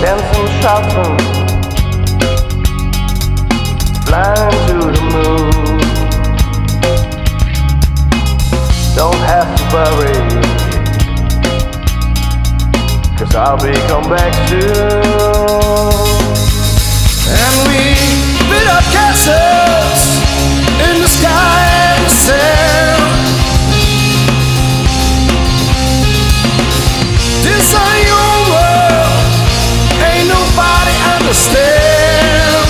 dancing, shouting, flying to the moon. Don't have to worry, 'cause I'll be come back soon. And we build up castles in the sky and the sand. This ain't your world, ain't nobody understand.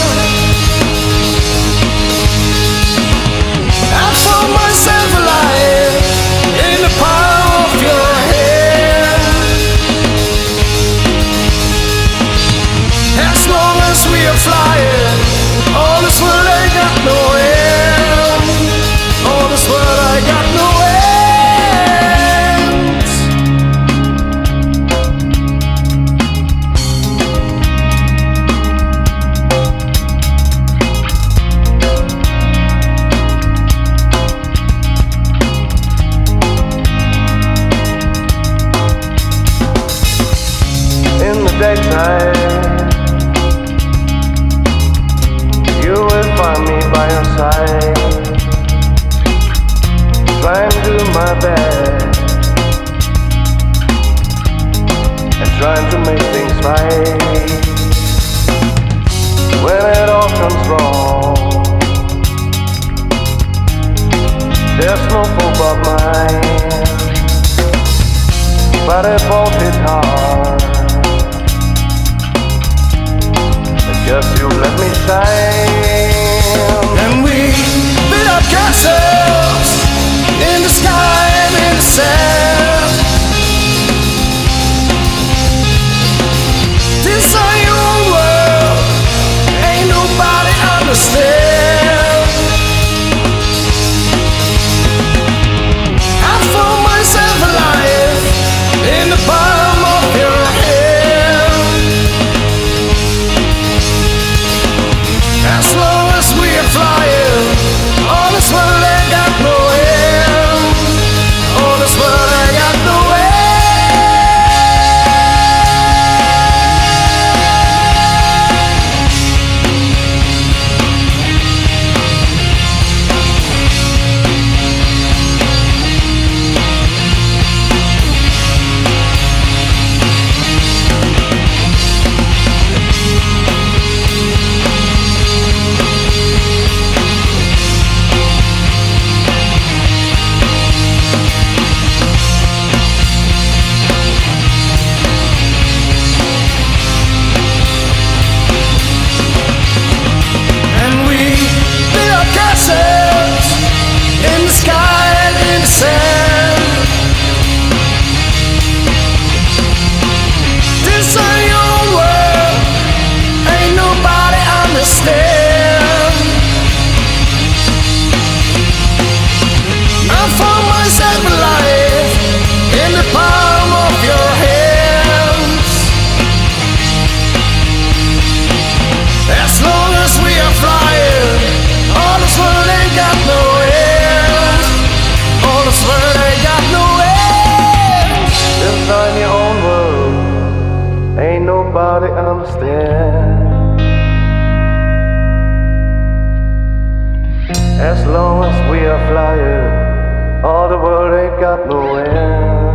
I found myself alive in the palm of your hand. As long as we are flying, all this world ain't got no end. All this world I got no end. In the daytime, you will find me by your side, trying to do my best and trying to make things right. When it all comes wrong, there's no fault but mine, but it won't hit hard. Just you let me shine. And we build up castles in the sky and in the sand. This ain't your world, ain't nobody understand. I found myself alive in the palm of your hand. As long as we are flying, all this world ain't got no end. All this world ain't got no end. In the sky and in the sand. This ain't your world, ain't nobody understand. I found myself alive in the palm of your hands. As long as we are flying, all this world ain't got no end. All this world ain't got no end. Design your own world, ain't nobody understand. As long as we are flying, all the world ain't got no end.